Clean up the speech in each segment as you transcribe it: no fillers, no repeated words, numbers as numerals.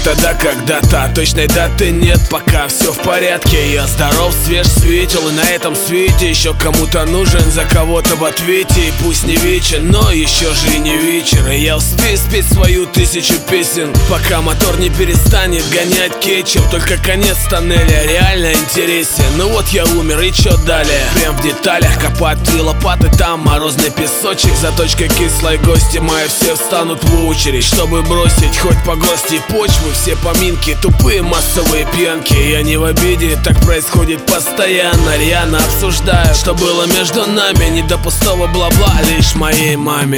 тогда когда-то. Точной даты нет, пока все в порядке. Я здоров, свеж, светил, и на этом свете еще кому-то нужен, за кого-то в ответе. И пусть не вечер, но еще же и не вечер. И я успею спеть свою 1000 песен, пока мотор не перестанет гонять кетчуп. Только конец тоннеля реально интересен. Ну вот я умер, и чё далее? Прям в деталях копать 3 лопаты, там морозный песочек. За точкой кислой гости мои все встанут в очередь, чтобы бросить хоть по гости почвы. Все поминки, тупые массовые пьянки. Я не в обиде, так происходит постоянно. Рьяно обсуждаю, что было между нами. Не до пустого бла-бла, лишь моей маме.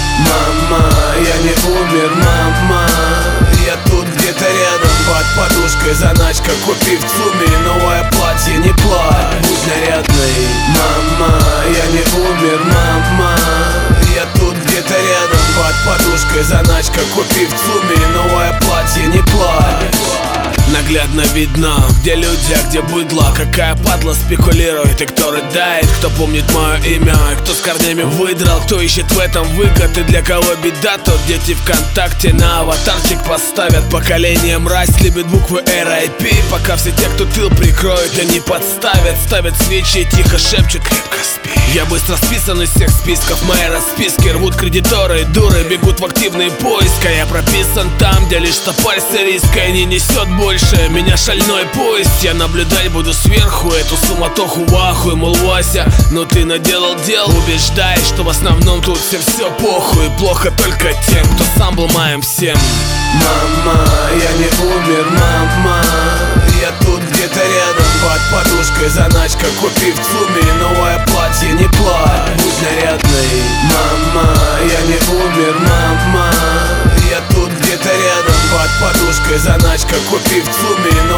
Мама, я не умер, мама, я тут где-то рядом. Под подушкой заначка, купив в ЦУМе новое платье, не плачь, будь нарядной. Мама, я не умер, мама, я тут где-то рядом. Под подушкой заначка, купив в ЦУМе новое платье, не плачь. Наглядно видно, где люди, а где быдло. Какая падла спекулирует и кто рыдает, кто помнит мое имя и кто с корнями выдрал, кто ищет в этом выгод и для кого беда. Тот дети ВКонтакте на аватарчик поставят. Поколение мразь любит буквы RIP, пока все те, кто тыл прикроют, они подставят. Ставят свечи и тихо шепчут: крепко спи. Я быстро списан из всех списков, мои расписки рвут кредиторы и дуры, бегут в активные поиски. Я прописан там, где лишь топорься риска и не несет больше меня шальной поезд. Я наблюдать буду сверху эту суматоху в ахуе. Мол, Вася, но ты наделал дел, убеждаешь, что в основном тут всем все похуй. Плохо только тем, кто сам был моим всем. Мама, я не умер, мама, я тут где-то рядом. Под подушкой заначка, купив в ЦУМе новое платье, не плачь, будь нарядной. Мама, я не умер, мама, я тут где-то рядом. Под подушкой заначка, купив в ЦУМе